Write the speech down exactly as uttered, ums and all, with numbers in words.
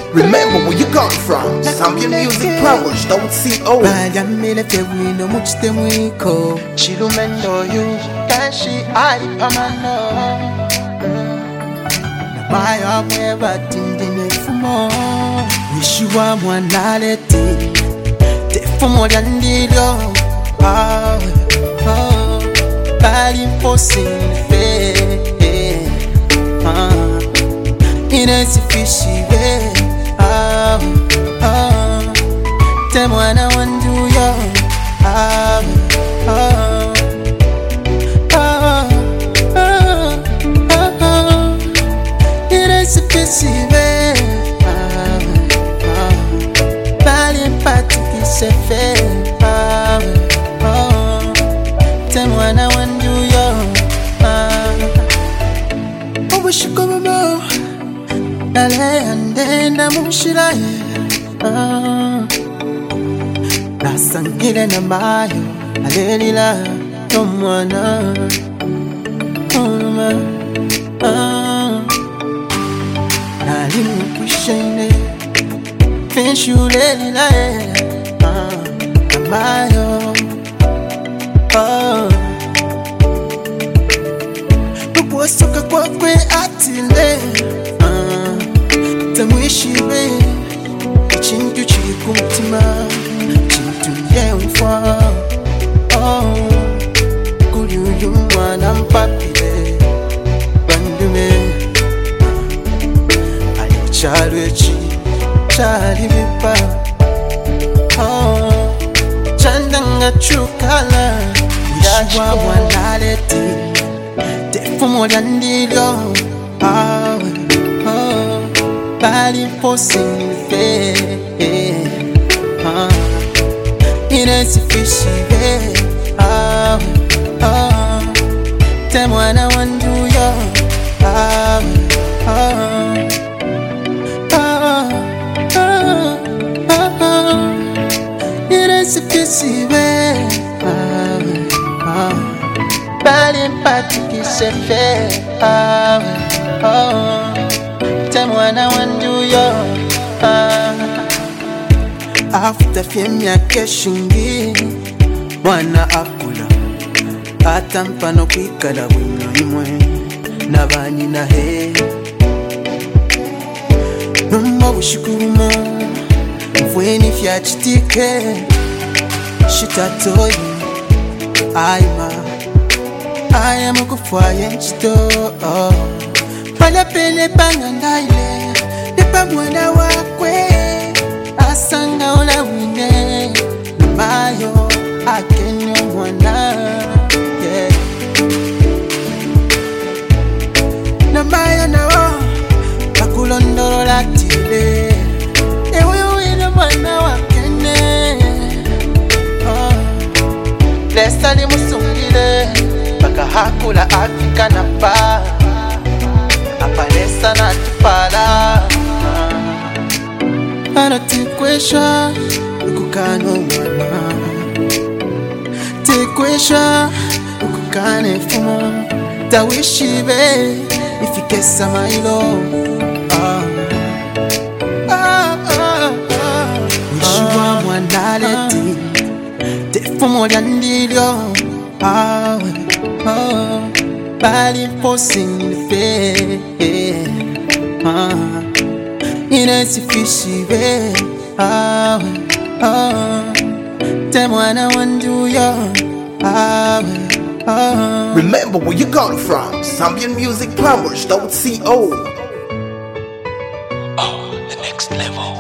Remember where you come from. Zambian Music Powers, don't see old. Bajamile fewino muchite mwiko Chilumendo you Kanshi ali pamano Maya mwe batindine fumo Wishiwa mwanaleti Tefumo lyandilyo Awe, oh Bali mposi nife Inesi fishiwe Awe, oh Temwana wanduyo Awe, oh Oh, oh, oh, oh Inesi fishiwe Awe, oh Bali mpati kisefe Awe, oh Temwana wanduyo Awe Obushikomamo Dale andenda mushiraye ah. Nasangile na mayo Alelila tomwana Oluma ah. Nali mkwishene Finshulelila ah. Amayo ah. Tupuasoka kwa kwe atile Tamwishiwe Chintu chiri kumtima Chintu yeumfa Oh Kuli uyu mwana mpapile Bandume Ayo chalu echi Chali vipa Oh Chandanga chukala Wishiwa mwanaleti Tefumo lyandilyo Awe Oh Bali mposi nife Inesi fishiwe Awe, oh Temwana wanduyo Awe, oh Oh, oh, oh, oh Inesi fishiwe Awe, oh Bali mpati kisefe Awe, oh Temwana wanduyo ah. After femya keshingi Mwana akula Atampano kwikala wino imwe Nabani na he Numba wishikurumo Mfweni fya chitike Shitatoyi Aima Ayama kufwaye nchito oh. Pala pele pangangaile Depa mwana wakwe Asanga ola wine Namayo akenyo mwana yeah. Namayo nao Nakulondoro latile Ewe wile mwana wakene oh. Lesa li musungile Baka hakula Afrika na pa Apalesa na tupala Para tikwesha Ukukano mwana Tikwesha Ukukane fumo Tawishibe Ifike samailo ah. Ah, ah, ah. Wishiwa mwanaleti Tefumo lyandilyo Awe, oh Bali mposi nife ah. Inesi fishiwe Awe, oh Temwana wanduyo Awe, oh Remember where you come from. Zambian Music Powers, don't see old. Oh, the next level.